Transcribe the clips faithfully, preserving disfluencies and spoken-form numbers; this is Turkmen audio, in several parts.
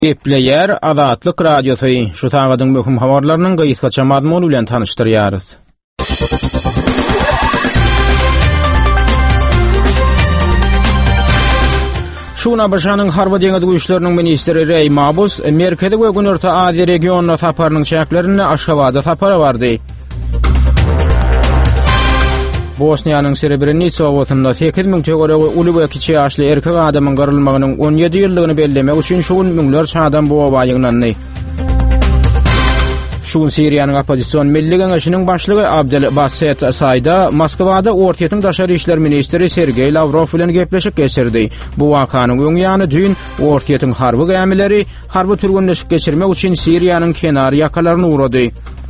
Gepleyer Azatlyk Radiosu şu tagadyň möhüm habarlarynyň gyýyska madmuly bilen tanışdyrýarys. Şuna başanyň harba deňiz güýçleriniň ministri Rey Mabus Merkezi we Günorta Aziýa regionuna saparynyň şäklerini Aşgabatda sapara bardy. Bosniýanyň Srebrenica owasynda sekiz miň tögere uly we kiçi ýaşly erkek adamyň garylmagynyň on ýedi ýyllygyny bellemek üçin şuun müňlerçe adam bu oba ýygnandy. Şuun Siriýanyň opposision milli geňeşiniň başlygy Abdelbaset Saýda Moskwada ortaýytyň daşary işler ministri Sergey Lavrov bilen gepleşik geçirdi. Bu wakanyň öňýany dün ortaýytyň harby gämileri harby türgünleşik geçirmek üçin Siriýanyň kenar ýakalaryny urady.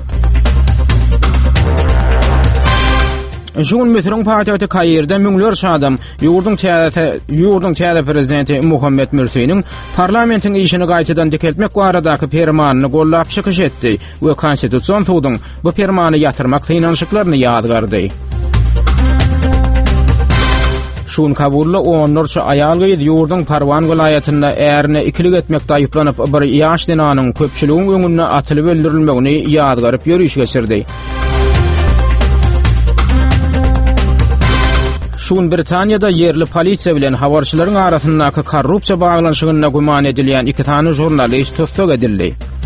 Şuun metroň paýtagty Kaýyrda müňlerçe adam ýurdun täze ýurdun täze prezidenti Muhammed Mursiýnyň parlamentiň işini gaýtadan dikeltmek baradaky fermanyny gollap çykyş etdi we konstitusiýon suwdyň bu fermany ýatyrmak synanşyklaryny ýadgardy. Şuun kabully onlarça aýal gyýdy ýurdun Parwan vilayatynda ärini ikilik etmekde aýyplanyp bir ýaş denanyň köpçüligiň öňüne atylyp öldürilmegini ýadgaryp ýörüş geçirdi. Şuun Britaniýada yerli polisiýa bilen habarçylaryň arasyndaky korrupsiýa baglanyşygyna guman edilýän iki tane jurnalist tutsak edildi.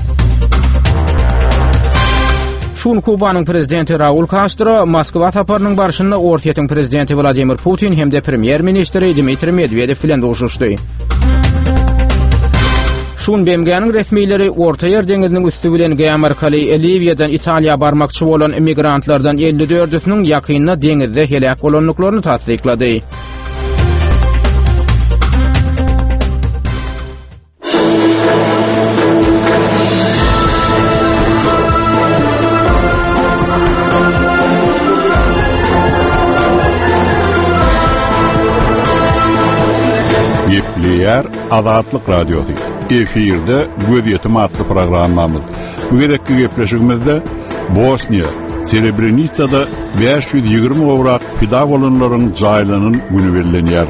Şuun Kubanyň prezidenti Raul Castro Moskwa saparynyň barşynda ortaýytyň prezidenti Vladimir Putin hemde premier ministri Dmitri Medvedev bilen duruşuşdy. Şuun B M G'niň resmiýetleri Orta Ýer deňiziniň üstü bilen Amerikaly Libya'dan Italiýa barmakçy bolan immigrantlardan elli dördüsiniň ýakynyna deňizde helak bolanlyklaryny tasdiklady. Gepleyer Azatlyk Radiosu. Efirde Göz adlı programmamız. Bu gedekki gepleşigimizde Bosniýa, Srebrenica'da beş yüz ýygrimi owrak pida bolanlaryň jaýlanyň güni bellenýär.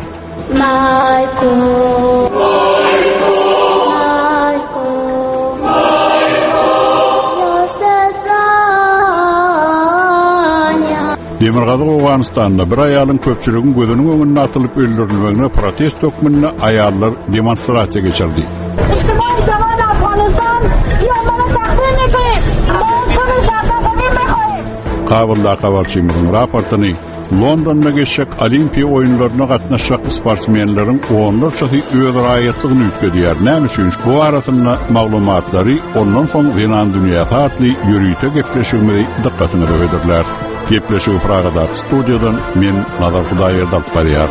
Demirgazy Owganystanda bir aýalyň köpçüligiň gözüniň öňüne atylyp öldürilmegine protest tökmünde aýallar demonstrasiýa geçirdi. İçtimai zaman Afganistan ýalyna takdim edip, bolşuny sardatyny mekoýup. Kabulda habarçymyzyň raportyny Londonda geçek Olimpiýa oýunlaryna gatnaşan sportsmenleriň onlarçasy öz raýatlygyny ýükledýär. Näme üçin bu arasynda maglumatlary ondan soň Wenan dünýäsi atly ýürüýte gepleşigimi dikkatyny öwederler. Gepleşigi Pragada studiýadan men Nazar Hudaýer alyp barýar.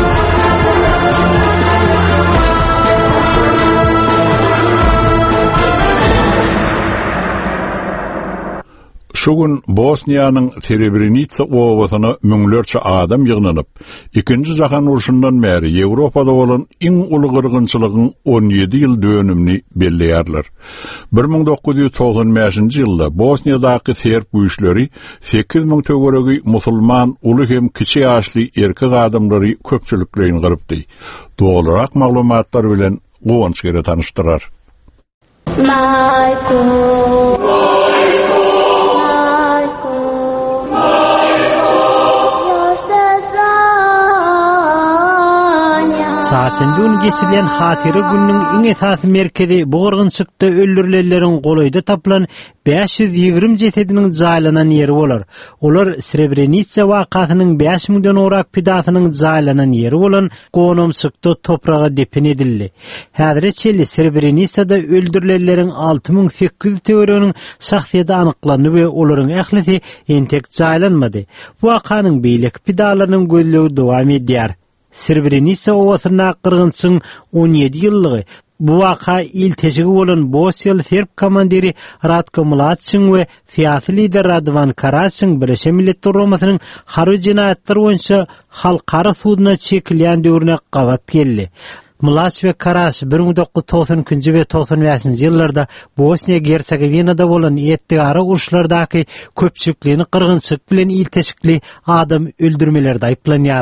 Şugun Bosniýanyň Srebrenica owasyna müňlerçe adam ýygnanyp, ikinji jahan uruşundan bäri Ýewropada bolan iň uly gyrgynçylygyň on ýedi ýyl dönümini belleýärler. bir miň dokuz ýüz togson beşinji ýylda Bosniýadaky serb güýçleri sekiz miň töweregi musulman uly hem kiçi ýaşly erkek adamlary köpçüliklerini gyrypdy. Dogrurak maglumatlar bilen gowanç gere tanışdyrar. Çarşamba geçirilen hatyry günniň iň esasy merkezi bu gyrgynçykda öldürilenleriň golaýda tapylan beş yüz ýygrimi jesediniň jaýlanan ýeri bolar. Olar Srebrenica wakasynyň beş miňden owrak pidasynyň jaýlanan ýeri bolan Gonomsykda topraga depin edildi. Häzirçe Srebrenicada öldürilenleriň alty miň sekiz ýüz töwereniň şahsiýeti anyklandy we olaryň ählisi entek jaýlanmady. Bu wakanyň beýlek pidalarynyň gözlegi dowam edýär. Srebrenica owasyna gyrgynçyň on ýedi ýyllygy. Bu waka il teşigi bolan Bosniýaly serb komandiri Ratko Mladićiň we syýasy lider Radovan Karaćiň Birleşen Milletler Romasynyň harby jinaýatlar boýunça halkara suwdyna çekilýän döwrüne gawat geldi. Mladić we Karaç bir miň dokuz ýüz togson üçinji we togson beşinji ýyllarda Bosniýa Hersegovinada bolan ýetdigara uruşlardaky köpçüliklerini gyrgynçyk bilen il teşikli adam öldürmelerde aýplanýarlar.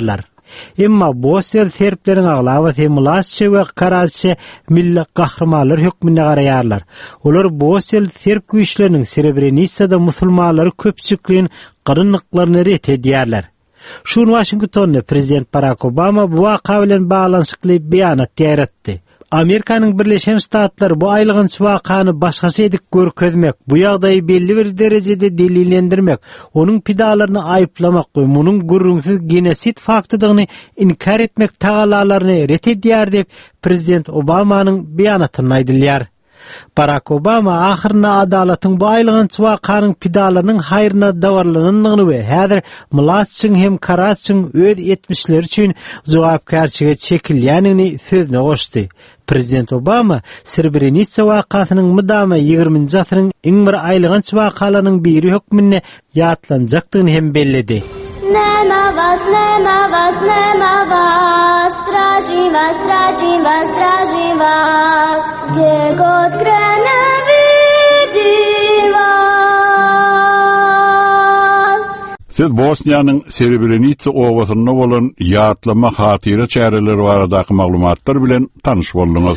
Emma Bosel serplerin aglawa temulasçe we karazçe milli gahrmalar hökmüne garaýarlar. Olar Bosel serp güýçleriniň Srebrenicada musulmanlary köpçükliğin gyrynlyklaryny ret edýärler. Şun Washingtonda Prezident Barack Obama bu waka bilen baglanyşykly beýanat ýaratdy. Amerikanyň Birleşen Ştatlary bu aýlygynç wakany başgasy edip görkezmek, bu ýagdaýy belli bir derejede delillendirmek, onuň pidalaryny aýyplamak we munyň gürrüňsiz genosit faktydygyny inkar etmek tagalalaryny ret edýär dep Prezident Obamanyň beýanatyny aýdylýar. Barack Obama ahyrna adalatyň bu aýlygynç wakanyň pidalarynyň haýryna dawarlananyny we häzir Mulaçyň hem Karaçyň öz etmişleri üçin jogapkärçilige çekilýänini sözüne goşdy. Prezident Obama Srebrenica wakasynyň mydama ýygrimiňji asyryň iň bir aýlygynç wakalarynyň biri hökmüne ýatlanjakdygyny hem belledi. Nema vas, nema vas, nema vas, tražim vas, tražim vas, tražim vas, gdje god krene vidim vas. Siz Bosniýanyň Srebrenica owasyna bolan ýatlama hatyra çäreleri baradaky maglumatlar bilen tanyş bolduňyz.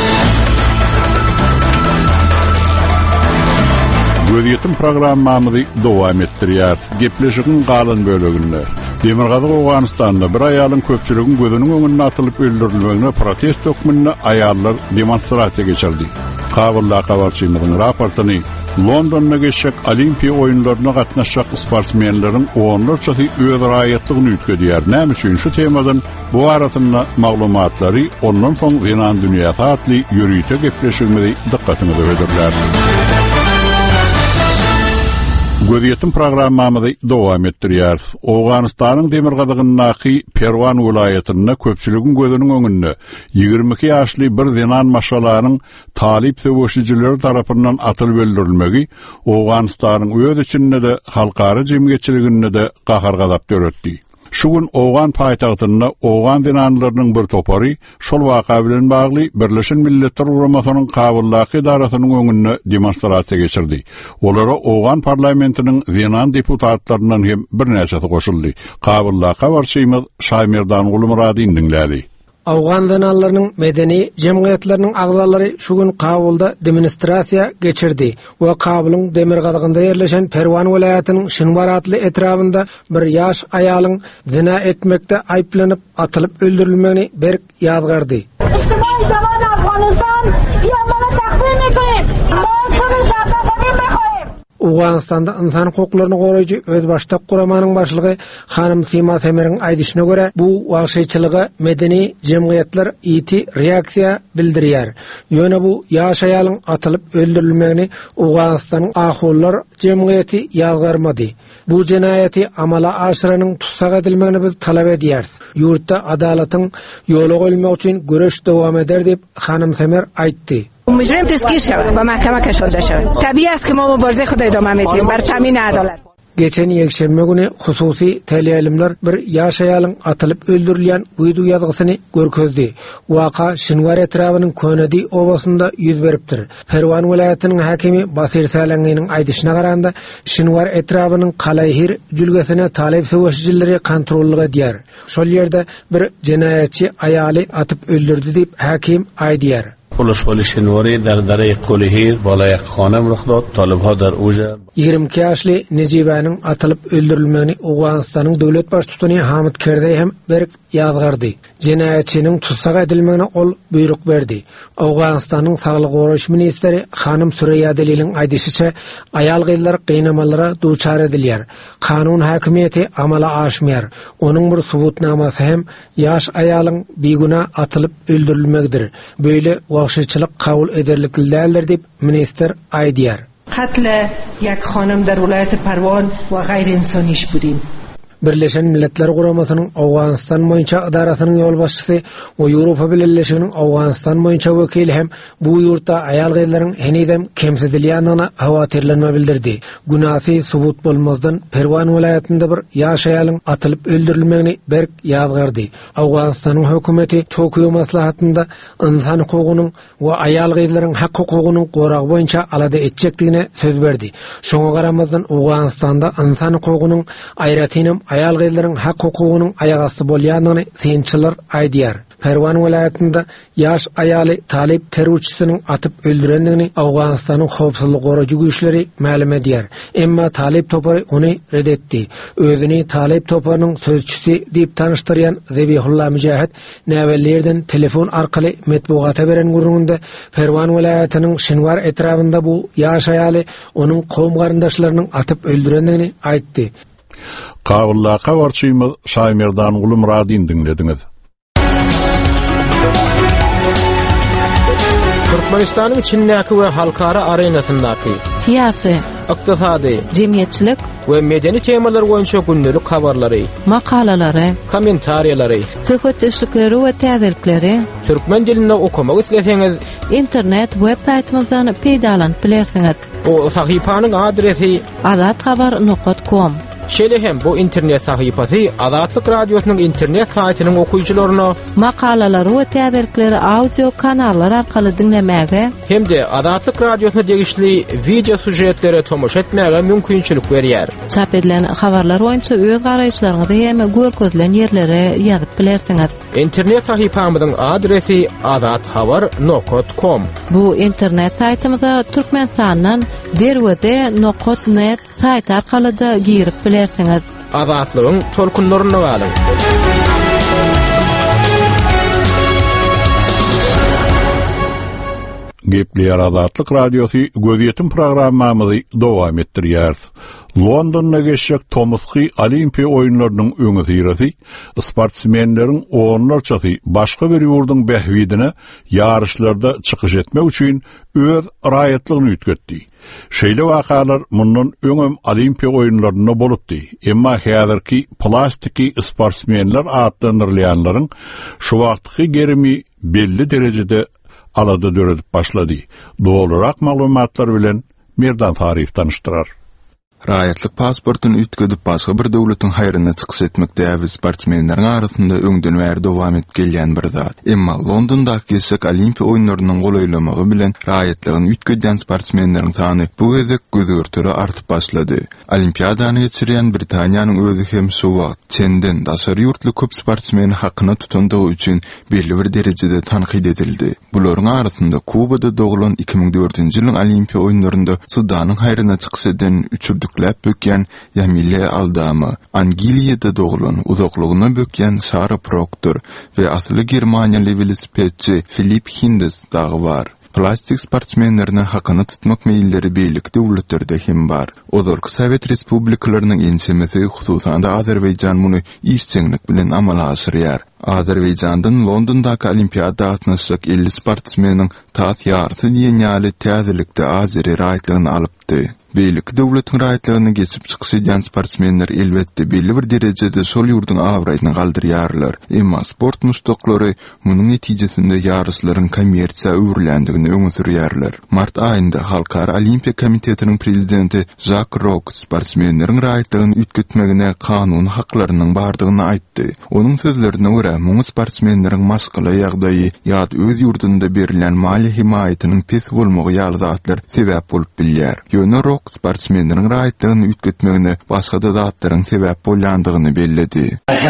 Göziyetim programmamyzy dowam etdirýär. Gepleşigiň galan böleginde Demirgazy Owganystanda bir aýalyň köpçüligiň gözüniň öňüne atylyp öldürilmegine protest hökmünde aýallar demonstrasiýa geçirdi. Kabulla kabarçymyň raportyny Londonda geçek Olimpiya oýunlaryna gatnaşjak sportsmenleriň onlarçasy öz raýatlygyny ýetdirýär. Näme üçin şu temadan bu arasynda maglumatlary ondan soň Yunan dünýäsi atly ýürüýte gepleşigimizi dikkatinizi çekdirler. Göziyetim programmamyzy dowam etdirýär. Owganystanyň Demirgazygynyňky Perwan welaýatyna köpçüligiň gözüniň öňünde ýygrimi iki ýaşly bir Yunan maşalarynyň talip söwüşçileri tarapyndan atylyp öldürilmegi Owganystanyň öz içinde de halkara jemgyýetçiliginde de gahar gazap töretdi. Şugun Owgan paýtagtynda Owgan dinanlarynyň bir topary şol waka bilen bagly Birleşen Milletler Guramasynyň Kabullaky idarasynyň öňünde demonstrasiýa geçirdi. Olara Owgan parlamentiniň Dinan deputatlarynyň hem bir näçesi goşuldy. Kabullaka barşymyz Şaýmerdan Ulumurady dinlädi. Awgan dinanlarynyň medeni jemgyýetleriniň agzalary şu gün Kabulda demonstrasiýa geçirdi. We Kabulyň Demirgazygynda ýerleşen Perwan welaýatynyň Şynwar atly etrafynda bir ýaş aýalyň zina etmekde aýplanyp atylyp öldürilmegini berk ýazgardy. اجتماعی زمان افغانستان یا من تقدیم میکنیم موسم سرتاسری میخواهیم. Owganystanda insan hukuklarını goraýjy öz baştak guramanyň başlygy Hanym Sima Semer'in aýdyşyna görä bu wagşyçylyga medeni jemgyýetler iti reaksiýa bildirýär. Ýöne bu ýaş aýalyň atylyp öldürilmegini Owganystanyň ahwallar jemgyýeti ýazgarmady. Bu jenaýaty amala aşyranyň tutsak edilmegini biz talap edýäris. Ýurtda adalatyň ýoly goýulmak üçin göreş dowam eder dep Hanym Semer aýtdy. مجرم تسکیر شود و محکمه کشانده شود. طبیعی است که ما مبارزه خود ادامه میدیم بر تامین عدالت. Geçen ýekşembe güni hususy teleýalimler bir ýaş aýalyň atylyp öldürilýän video ýazgysyny görkezdi. Waka Şynwar etrawynyň Könedi owasynda ýüz beripdir. Perwan welaýatynyň hakimi Basir Salangynyň aýdyşyna garanda Şynwar etrawynyň Qalayhir jülgesine talep söwüşçileri kontrollyk edýär. Şol ýerde bir jenaýatçy aýaly atyp öldürdi diýip hakim aýdýar. پولشخولی شنواری در دره قلهیر بالا یک خانم رخ داد. طالبها در اوجا ýygrimi iki ýaşly Nejibanyň atylyp öldürilmegini Owganystanyň döwlet başçysyny Hamid Karzai hem berk ýazgardy. Jenaýatçynyň tutsak edilmegine ol buyruk berdi. Owganystanyň saglyk goraýyş ministri Hanym Süreyya Deliliň aýdyşyça aýal gyzlar gynamalara duçar edilýär. Kanun hakimiýeti amala aşmaýar. Onuň bir subutnamasy hem ýaş aýalyň biguna atylyp öldürilmegdir. Böyle wagşyçylyk kabul ederlik däldir dip minister aýdýar. قتل یک خانم در ولایت پروان و غیر انسانیش بودیم. Birleşen Milletler Guramasynyň Owganystan boýunça idarasynyň ýol başçysy we Ýewropa Birleşiginiň Owganystan boýunça wekili hem bu ýurtda aýal gyzlaryň henidem kemsedilýändigine hawatirlenme bildirdi. Günasy subut bolmazdan Perwan welaýatynda bir ýaş aýalyň atylyp öldürilmegini berk ýazgardy. Owganystanyň hökümeti Tokyo maslahatynda insan hukugynyň we aýal gyzlaryň hak hukugynyň gorag boýunça alada etjekdigine söz berdi. Şoňa garamazdan Owganystanda insan hukugynyň aýratynam ayal gyzlaryň hak hukugynyň aýagasty bolýandygyny synçylar aýdýar. Perwan vilayatynda ýaş aýaly talip terrorçysynyň atyp öldürendigini Awganystanyň howpsuzlyk goraýjy güýçleri ma'lum edýär. Emma talip topary ony redetdi. Özüni talip toparynyň sözçüsi diýip tanıştyrýan Zebihullah Müjahid näwellerden telefon arkaly metbuata beren gurrunda Perwan vilayatynyň Şinwar etrafynda bu ýaş aýaly onuň gowum garyndaşlarynyň atyp öldürendigini aýtdy. Kavulla kavarçymyz Şaymerdan Ulumradyn dinlediňiz. Türkmenistanyň içindäki we halkara arenasyndaky siyasi, ykdysady, jemgyýetçilik we medeni temalar boýunça gündelik habarlary, makalalary, kommentariýalary, söhbetleşikleri we täzelikleri türkmen dilinde okumak isleseňiz internet web saýtymyzdan peýdalanyp bilersiňiz. O sahypanyň adresi azat habar nokta com. Şeýle hem bu internet sahypasy Azatlyk radiosynyň internet saýtynyň okuyjylaryna makalalary we täzelikleri audio kanallar arkaly dinlemäge hemde Azatlyk radiosyna degişli video sujetlere tomoş etmäge mümkinçilik berýär. Çap edilen habarlar boýunça öz garaýşlaryňyzy hem görkezlen ýerlere ýazyp bilersiňiz. İnternet sahypamyzyň adresi azat habar nokta com. Bu internet saýtymyza türkmen sanynyň derwede nokta net saýt arkaly da girip bilersiňiz. Azatlygyň tolkunlaryna galyň. Gepleýär Azatlyk radiosy gözýetim programmamyzy dowam etdirýär. Londonda geçecek Tomosky Olimpiya oýunlarynyň öňe syrasy sportsmenleriň onlarçasy başga bir ýurdun behwidine ýarışlarda çykyş etmek üçin öz raýatlygyny ütketdi. Şeýle wakalar mundan öňem Olimpiya oýunlaryna bolupdy. Emma häzirki plastiki sportsmenler adlandyrylýanlaryň şu wagtky gerimi belli derejede alada döredip başlady. Dolarak maglumatlar bilen Merdan Tarif tanıştyrar. Raýatlyk pasportun ütküdip başga bir döwletiň haýryna çykyş etmek däbi sportsmenleriň arasynda öňden bäri dowam edip gelýän bir zat. Emma Londondaky geçek Olimpiya oýunlarynyň golaýlamagy bilen raýatlygyny ütküdýän sportsmenleriň sany bu gezek gözürtüri artyp başlady. Olimpiadany geçirýän Britaniýanyň özü hem şu wagt çenden daşary ýurtly köp sportsmen hakyny tutandygy üçin belli bir derejede tanqid edildi. Bularyň arasynda Kubada doglan iki ming dörtünji ýylyň Olimpiya oýunlarynda Sudanyň haýryna çykyş eden üçürdük Läp bökýän Yamile Aldama, Angiliýada doglan uzaklygyna bökýän Sara Proctor we asly Germaniýaly velosipedçi Philipp Hindes dagy bar. Plastik sportsmenlerine hakyny tutmak meýilleri beýlik döwletlerde hem bar. Ozorky Sowet Respublikalarynyň ensemesi hususan da Azerbaýjan muny işçilik bilen amala aşyrýar. Azerbaýjandan Londondaky Olimpiada gatnaşjak elli sportsmeniň taýt ýarty diýen ýaly täzelikde Azeri raýatlygyny alypdy. Beýlik döwletiň raýatlygyny geçip çykyş edýän sportsmenler elbetde belli bir derejede şol ýurdun awraýyny galdyrýarlar. Emma sport muşdoklary munyň netijesinde ýarışlaryň kommersiýa öwrülendigini öňe sürýärler. Mart aýynda Halkara Olimpiya Komitetiniň prezidenti Jacques Roch sportsmenleriň raýatlygyny ütketmegine kanun haklarynyň bardygyny aýtdy. Onuň sözlerine görä, muňa sportsmenleriň maskala ýagdaýy ýa-da öz ýurdunda berilen mali himayatynyň pes bolmagy ýaly zatlar sebäp bolup bilýär. Ýöne Roch sportsmenleriň raýatlygyny ütketmegine başga da zatlaryň sebäp bolýandygyny belledi.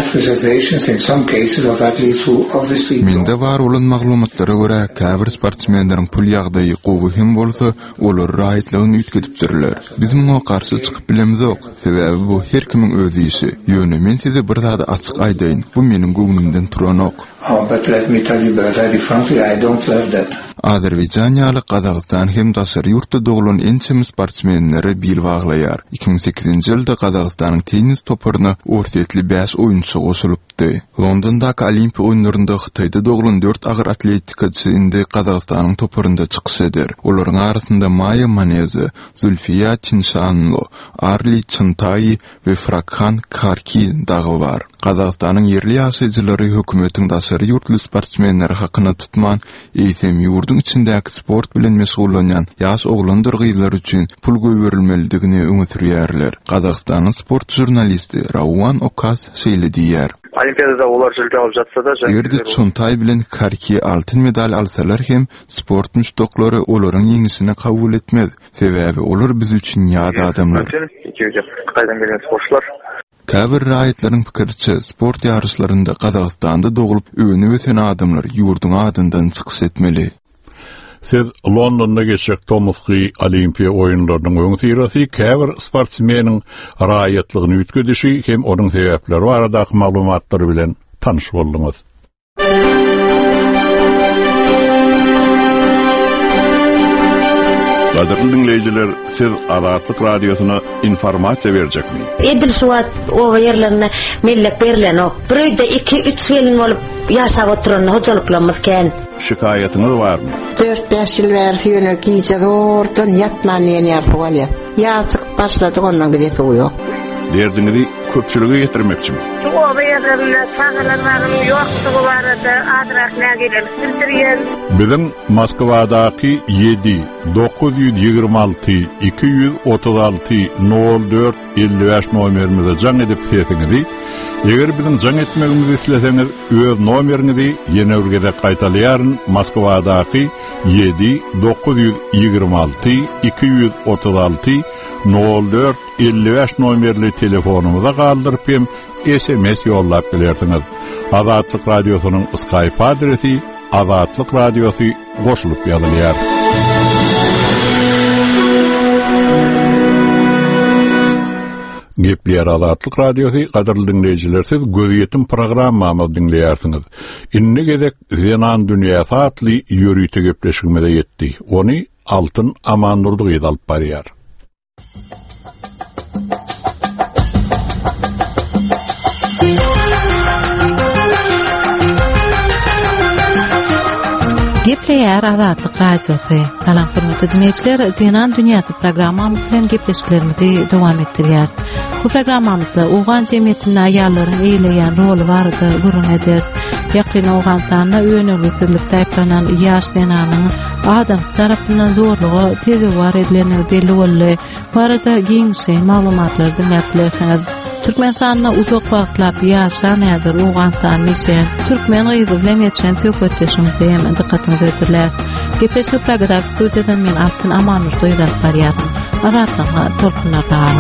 Mende bar bolan maglumatlara görä, käbir sportsmenleriň pul ýagdaýy gowy hem bolsa, olar raýatlygyny ütketipdirler. Biz muňa garşy çykyp bilemizok. Sebäbi bu her kimiň öz işi. Ýöne men size bir zat açyk aýdaýyn. Bu meniň göwnümden turanok. Oh, but let me tell you very frankly, I don't love that. Azerbaýjanýaly Kazakystan hem daşary ýurtda doglan ençem sportsmenleri bil baglaýar. iki ming sekizinji ýylda Kazakystanyň tenis toparyna ortatly beş oýunçy goşulypdy. Londondaky Olimpiya oýunlarynda Hytaýda doglan dört agyr atletikaçy indi Kazakystanyň toparynda çykyş eder. Olaryň arasynda Maya Maneze, Zulfiya Chinshanlo, Arli Chantayi we Frakhan Karki dagy bar. Kazakystanyň yerli ýaşaýjylary hökümetiň daşary ýurtly sportsmenleri hakyny tutman, eýsem ýurdun içindäki sport bilen meşgullanýan ýaş oglandyr üçin pul göwerilmelidigini öňe sürýärler. Kazakystanyň sport jurnalisti Rawan Okas şeýle diýär. Olimpiadada olar jilde alıp jatsa da Ýerde Çuntay bilen Karki altyn medal alsalar hem sport müşdoklary olaryň ýeňisini kabul etmez. Sebäbi olar biz üçin ýat adamlar. Kaydan gelen sportçular Käbir raýatlaryň pikirçe sport ýarışlarynda Kazakstanda dogulup öňüne öten adamlar ýurduň adyndan çykyş etmeli. Siz Londonda geçecek Tomski Olimpiya oyunlarının öňsirasi käbir sportsmeniň raýatlygyny ütküdişi hem onun sebäpleri baradaky maglumatlary bilen tanyş boldyňyz. Qadirli dinleyijiler, siz Azatlyk radiosuna informasiýa berjekmi? Edil şuwat o yerlerine millek berilen o. Biröýde iki üç gelin bolup ýaşap oturan hojalyklarymyz ken. Şikayetyňyz barmy? dört beş ýyl bäri ýöne giýje zordan ýatman ýene ýarsawaly. Ýaçyk başlady ondan gide soýok. Derdiňizi köpçülüge getirmekçimi? O yerlerine sağlanmagyň ýokdugy barada adrak nägeler bildirýän. Biziň Moskwadaky yedi dokuz yüz ýygrima alty iki yüz otuz alty nol dört elli beş nomerimize jaň edip setiňizi, eger biziň jaň etmegimizi isleseňiz, öz nomeriňizi ýene urgede gaýtalýaryn. Moskwadaky yedi dokuz yüz ýygrima alty iki yüz otuz alty nol dört elli beş nomerli telefonumuza galdyryp hem S M S ýollap bilersiňiz. Azatlyk radiosynyň Skype adresi Azatlyk radiosu goşulyp ýazylýar. Gepler Azatlyk radiosu gaderli dinleyijiler, siz Gözýetim programmamy dinleýärsiňiz. Inni gezek Zenan dünýäsi atly ýörüýte gepleşigime de ýetdi. Ony Altyn Amannurdy alyp barýar. Gepleýär Azatlyk radiosy. Salam hormatly dinleýijiler, Zenan dünýäsi programmamy bilen gepleşiklerimizi dowam etdirýär. Bu programmamyzda owgan jemgyýetinde aýallaryň eýleýän roly barada gurrun eder. Ýakyn owganlarna öňelgisilik taýplanan ýaş denanyň adam tarapyndan zorlugy teze war edileni belli boldy. Barada giňişen maglumatlar dinläp bilersiňiz. Türkmenistanyna uzak wagtlap ýaşan ýa-da Owganistan ýaşaýan türkmen gyzy bilen ýetişen söhbetleşigimizi hem dikkatinizi ötürler. Gepleşik programda studiýadan men Altyn Amannurdy alyp barýar. Azatlyga tolkunlar.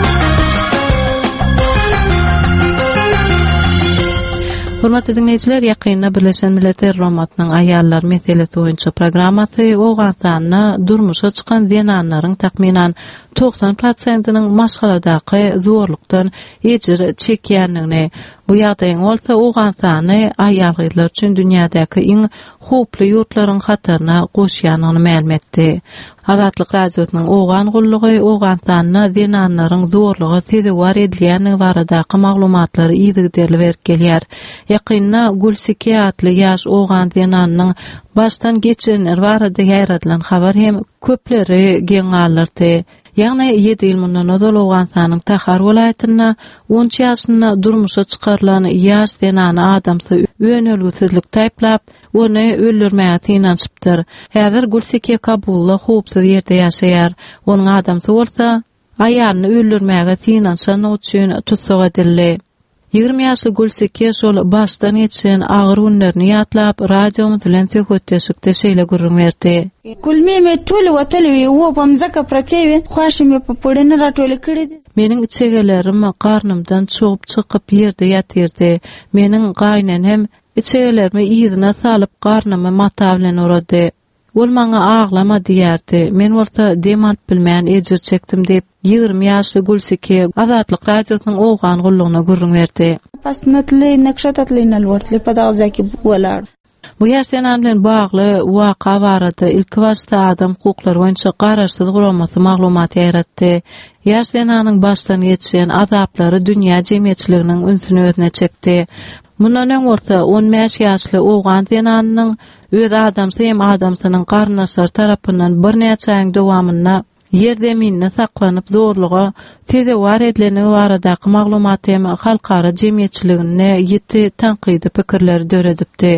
Hormatly dinleyijiler, ýakynda Birleşen Milletler Romatnyň aýallar meselesi boýunça programmasy Owganstanyna durmuşa çykan zenanlaryň takminan doksan prosentynyň maşgaladaky zorlukdan ejir çekýänligini, bu ýagdaýyň bolsa Owganstany aýal gyzlar üçin dünýädäki iň huply ýurtlaryň hatyryna goşýanyny ma'lum etdi. Azatlyk radiosynyň owgan gullugy Owganstanyna zenanlaryň zorlugy seze war edilýäni baradaky maglumatlary ýygyderli berip gelýär. Ýakynda Gulsiki atly ýaş owgan zenanynyň başdan geçenler barada ýaýradylan habar hem köpleri geň alyrdy. Ýagny ýedi ýyl mundan ozal Owganstanyň Tahar welaýatyna on ýaşynda durmuşa çykarylan ýaş zenany adamsy öňelgisizlik taýplap, ony öldürmäge synançypdyr. Häzir Gulsiki Kabulda howpsuz ýerde ýaşaýar. Onuň adamsy bolsa aýalyny öldürmäge synançan üçin tutsak edildi. ýygrimi ýaşly Gulsiki şol başdan geçen agyr günlerini ýatlap radiomyz bilen söhbetleşikde şeýle gurrun berdi. Kulmeme tole watly wo pamzaka pratewe xwashime populeny ratole kirdi. Meniň içegelerim garnymdan çögüp çykyp ýerde ýatyrdy. Meniň gaýnan hem içegelerimi ýygyna salyp garnymy mata bilen urady. Ol maňa aglama diýärdi. Men bolsa dem alyp bilmän ejir çekdim diýip ýygrimi ýaşly Gulsiki Azatlyk radiosynyň owgan gullugyna gurrun berdi. Pasnatly nakşatatly nalwartly padagzaki bolar. Bu ýaşlanan bilen bagly waka barada ilk başda adam hukuklary boýunça garaşsyz guramasy maglumaty ýaratdy. Ýaşlananyň başdan geçen azaplary dünýä jemgyýetçiliginiň ünsüni özüne çekdi. Mundan öň bolsa on beş ýaşly owgan zenanynyň öz adamsy hem adamsynyň garnaşlar tarapyndan bir näçe aýyň dowamyna ýerdeminne saklanyp zorlugy teze war edileni baradaky maglumaty hem halkara jemgyýetçiligine ýeti tanqydy pikirleri döredipdi.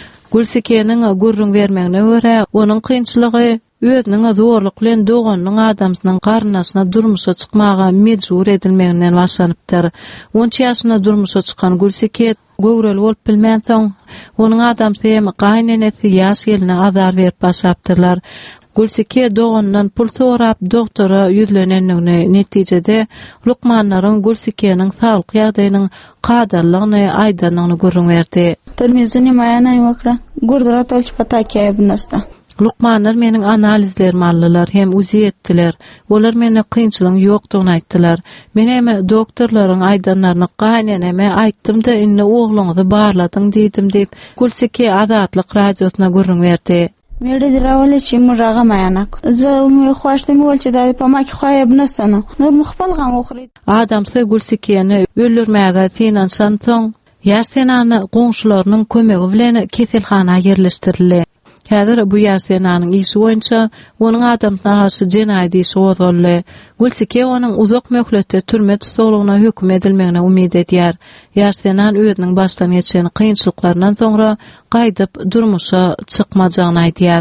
Gulsikiň gurrun bermegine görä onuň kynçylygy özüniň zorluk bilen doganyň adamsynyň garnaşyna durmuşa çykmaga mejbur edilmeginden başlanypdyr. on ýaşynda durmuşa çykan Gulsiki göwrel bolup bilmän soň onuň adamsy hem gaýnanesi ýaş ýeline azar berip başapdyrlar. Gülsike doğandan pul sorap doktora yüzlenenligini netijede Lukmanlaryň Gülsikenin sağlyk ýagdaýynyň qadarlygyny aýdanlygyny görüň berdi. Termizini mayana ýokra. Gurdura tolç pataka ebnasta. Lukmanlar meniň analizlerimi aldylar hem uzi etdiler. Olar meni kynçylygyň ýokdugyny aýtdylar. Men hem doktorlaryň aýdanlaryny gaýnaneme aýtdym-da inne ogluňyzy barladyň diýdim diýip Gülsike Azatlyk radiosuna görüň berdi. Meri dirawle çimuraga mayanak. Zalmy xoşdym bolçy da pamak xoýab nasany. Nur muxbalgam oxry. Adamsa Gülsikeni öldürmäge finansan soň ýaşsenany goňşularynyň kömegi bilen keselhana ýerleşdirildi. Häzir bu ýaşsenanyň işi boýunça onuň adamna garşy jenaýat işi gozuldy. Gülsike onuň uzak möhletde türme tutulgyna hökm edilmegine umyt edýär. Ýaşsenan özüniň başdan geçen kynçylyklaryndan soňra gaýdyp durmuşa çykmajagyny aýdýar.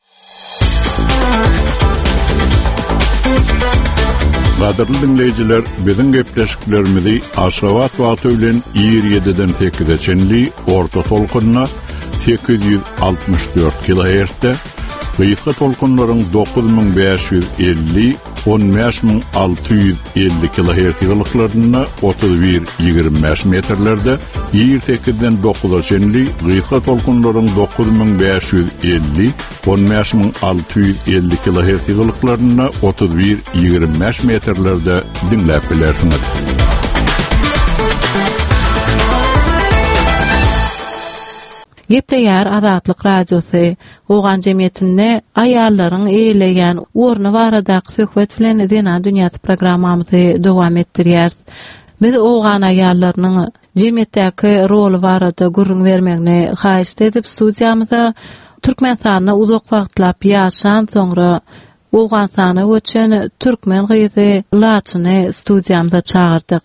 Gaderly dinleyijiler, biziň gepleşiklerimizi Aşgabat wagty bilen ýigirme ýediden sekize çenli orta tolkunna sekiz yüz altmış dört kilohertzde, gysga tolkunlaryň dokuz bin beş yüz elli on beş bin altı yüz elli kilohertz ýylyklaryna otuz bir ýygrimi beş metrlerde, ýigirme sekizden dokuza çenli gysga tolkunlaryň dokuz bin beş yüz elli on beş bin altı yüz elli kilohertz ýylyklaryna otuz bir ýygrimi beş metrlerde dinläp bilersiňiz. Gepleýär Azatlyk radiosy, ogan jemgyýetinde aýallaryň eýleýän orny baradaky söhbet bilen Dena dünýäsi programmamyzy dowam etdirýär. Biz ogan aýallarynyň jemgyýetdäki roly barada görüň bermegini haýyş edip studiýamyza Türkmenistanyň uzak wagtlap ýaşan soňra ogan sany göçen türkmen gyzy Laçyny studiýamyza çağırdyk.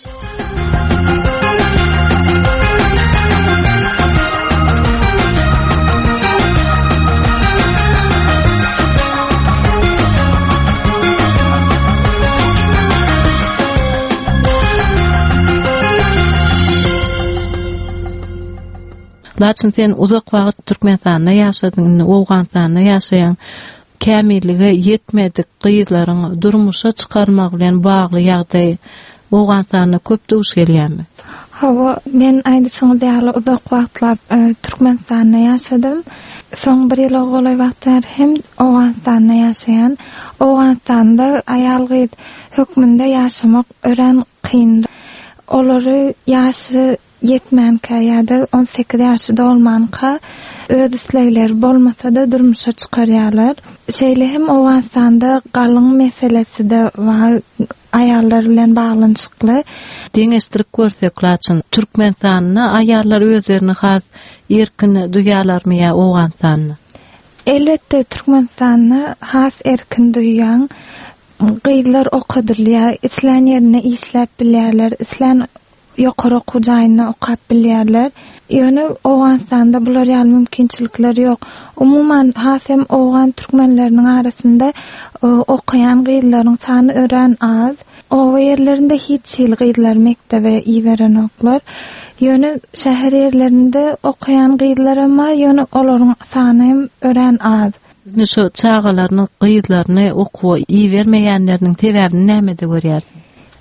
Laçyn sen uzak wagt Türkmenistanda ýaşadyň, Owganstanda ýaşaýan kämillige ýetmedik gyzlaryň durmuşa çykarmak bilen bagly ýagdaý Owganstanda köp duş gelýärmi? Hawa men aýdyşyň däli uzak wagtlap Türkmenistanda ýaşadym. Soň bir ýyl golay wagtlar hem Owganstanda ýaşaýan, Owganstanda aýal gyz hökmünde ýaşamak ören kyn. Olary ýaşy yetmänkä ýa-da on sekiz ýaşyda bolmanka öz islegleri bolmasa da durmuşa çykarýarlar. Şeýle hem Owganstanda galyň meselesi de we aýallar bilen baglanyşykly. Deňeşdirip görsek Laçyn Türkmenistanyny aýallar özlerini has erkin duýarlarmy ýa Owganstanyny? Elbetde Türkmenistanyny has erkin duýan gyzlar okadylýar, islan ýerine işläp bilýärler, islan ýokary okujaýyna okap bilýärler. Ýöne Owganstanda bular ýaly mümkinçilikler ýok. Umuman hasem Owgan türkmenleriniň arasynda okuyan gyzlaryň sany ören az. O ýerlerinde hiç şeýle gyzlar mektebe iýeren oklar. Ýöne şäher ýerlerinde okuyan gyzlar ama ýöne olaryň sany ören az. Şu çağalaryny, gyzlaryny okuwa iýermeýänleriň sebäbini nämede görýärsiň?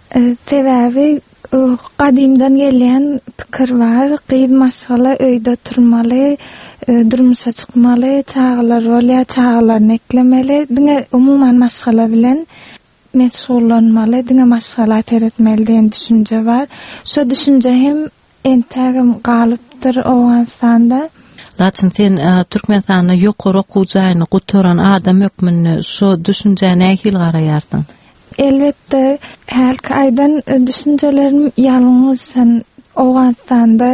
Sebäbi qadimdan gelýän pikir var. Gyz maşgala öýde turmaly, durmuşa çykmaly, çağlar bolýar, çağlarny eklemeli, diňe umuman maşgala bilen meşgullanmaly, diňe maşgala teretmeli diýen düşünje var. Şu düşünje hem entägim galypdyr Owganstanda. Laçyn sen Türkmenistanyny ýokary okujaýyny guturan adam hökmüni şu düşünjäne nähil garaýarsyň? Elbette her aydan düşüncelerim ýalňyz sen Owganstanda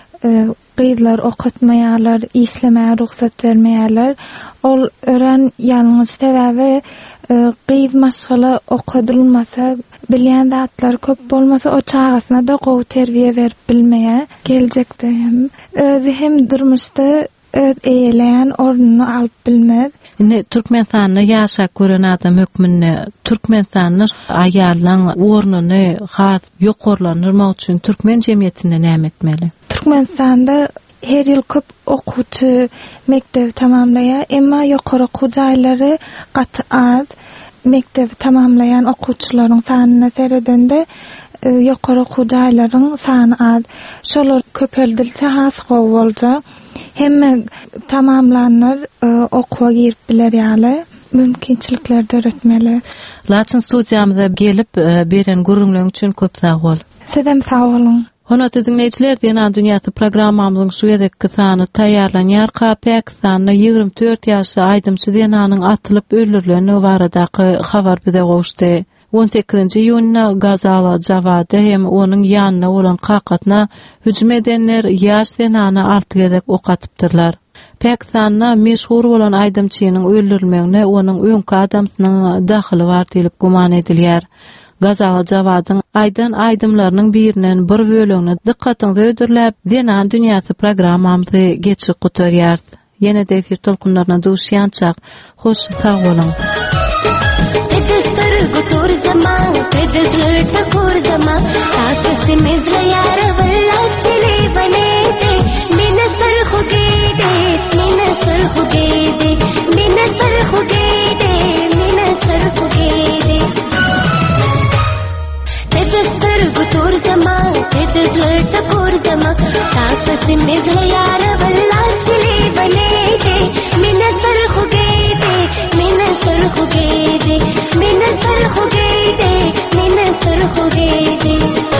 gyzlar okutmaýarlar, işlemäge ruhsat bermeýärler. Ol ören ýalňyz sebäbi gyz maşgala okudylmasa, bilýän zatlar köp bolmasa o çağasyna da gowy terbiýe berip bilmeýär. Geljekde hem özü hem durmuşda öz eýleýän ornuny alyp bilmez. Ine Türkmenistanyny ýaşap gören adam hökmüni Türkmenistanyň aýallaryň ornuny has ýokarlandyrmak üçin türkmen jemgyýetine näme etmeli? Türkmenistanda her ýyl köp okuwçy mektebi tamamlaýar, emma ýokary okuw jaýlary gat az. Mektebi tamamlayan okuwçylaryň sanyna seredende ýokary okuw jaýlaryň sany az. Şolar köpeldilse has gowy boljak. Hemme tamamlanlar okuwa girip bilerýärler. Mümkinçilikler öğretmeli. Laçın studiyamıza gelip beren gurulmaň üçin köp sag bol. Sizem sag bolun. Honatly dinleýijiler, Dünýä Dünýäsi programmamyzyň şu ýerdeki sany taýýarlanýar. Pakistanyň ýygrimi dört ýaşly aýdymçy Dünýäniň atylyp öldürilýäni baradaky habar bize gowşdy. on sekizinji ýunyna Gazala Javada hem onuň ýanyna bolan kakatna hüjüm edenler ýaş Dünýäni arty gezek okatypdyrlar. Pakistanda meşhur bolan aýdymçynyň öldürilmegine onuň öňki adamsynyň daxly bar diýip guman edilýär. Gazala Javadyň aýdan aýdymlarynyň birinin bir bölügini dikkatyňizi ödürläp, Dünýä Dünýäsi programmamyzy geçip gutarýar. Ýene de efir tolkunlaryna duşýançak. Hoş sag bolun. Gutur zaman, tedizler takur zaman, aakasi mizla yar valla chile bane de, mina sarxu gede, mina sarxu gede, mina sarxu gede, mina sarxu gede. Tedizler gutur zaman, tedizler takur zaman, aakasi mizla yar valla chile bane de, mina sarxu gede, mina sarxu gede. Mina sarxu gede, mina sarxu gede.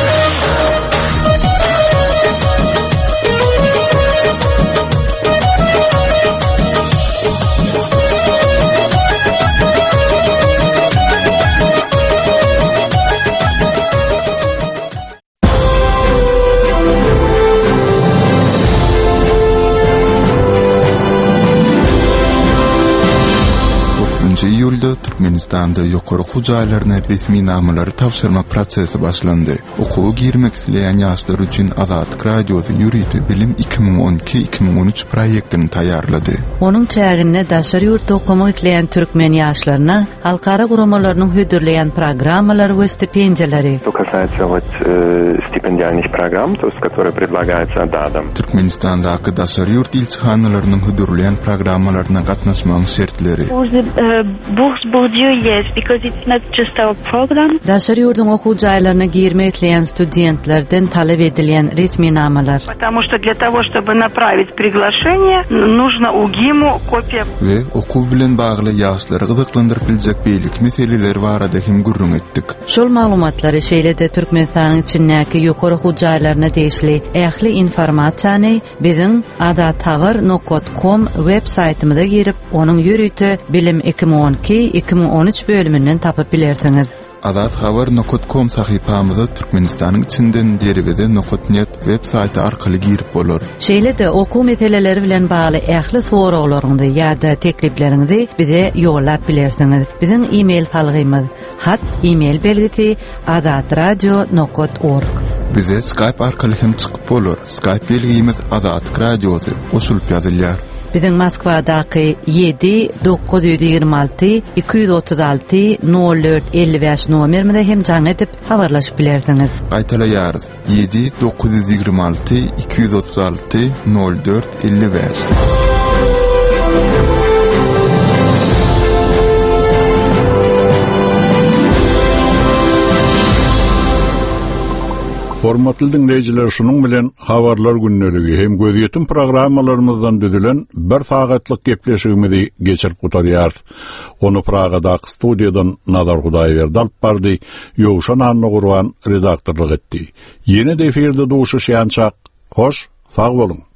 ýylda Türkmenistanda ýokary okuw jaýlaryna resmi namlary tapşyrma prosesi başlandy. Okuwa girmek isleýän ýaşlar üçin Azatlyk radiosy ýüridi bilim iki ming on iki iki ming on üç proýektini taýýarlady. Onuň çägine daşary ýurtda okumak isleýän türkmen ýaşlaryna halkara guramalarynyň hödürleýän programmalary we stipendiýalary. Что касается вот стипендиальных программ, то есть которые предлагаются ДАДом. Türkmenistandaky daşary ýurt ilçihanalarının hödürleýän programmalaryna gatnaşmagyň şertleri. Books Bourdieu, yes, because it's not just our program. Daşary ýurduň okuw jaýlaryna girmek isleýän studentlerden talep edilýän resmi namalar. Потому что для того, чтобы направить приглашение, нужно у ГИМу копия. Ve okuw bilen bagly ýaşlary gyzyklandyryp biljek beýlik meseleler barada hem gurrun etdik. Şol maglumatlary şeýlede Türkmenistanyň içindäki ýokary okuw jaýlaryna deýişli ähli informasiýany biziň adathabar nokta com web saytymyza girip, onuň ýürüti bilim iki ming on iki iki ming on üç bölümünden tapyp bilersiňiz. adathabar nokta com sahypamyza Türkmenistanyň içinden derewede nokta net web saýty arkaly girip bolar. Şeýle-de okuw meseleleri bilen bagly ähli soraglaryňyzy ýa-da teklipleriňizi bize ýollap bilersiňiz. Biziň e-mail salgymyz hat e-mail belgisi adatradio nokta org. Bize Skype arkaly hem çykyp bolar. Skype belgimiz Azatlyk radiosy goşulyp ýazylýar. Biziň Moskwadaky yedi dokuz yüz ýygrimi alty iki yüz otuz alty nol dört elli beş nomerine hem jaň edip habarlaşyp bilersiňiz. Gaýtalaýarys yedi dokuz yüz ýygrimi alty iki yüz otuz alty nol dört elli beş. Hormatly dinleyijiler, şunun bilen habarlar günlerigi hem gözýetim programmalarymyzdan düzülen bir sagatlyk gepleşigimizi geçirip gutarýar. Onu Pragada studiýadan Nazar Hudaýberdi alyp bardy, Ýowşan Anna Gurban redaktorlyk etdi. Ýene de eferde duşuşýançak. Hoş, sag bolun.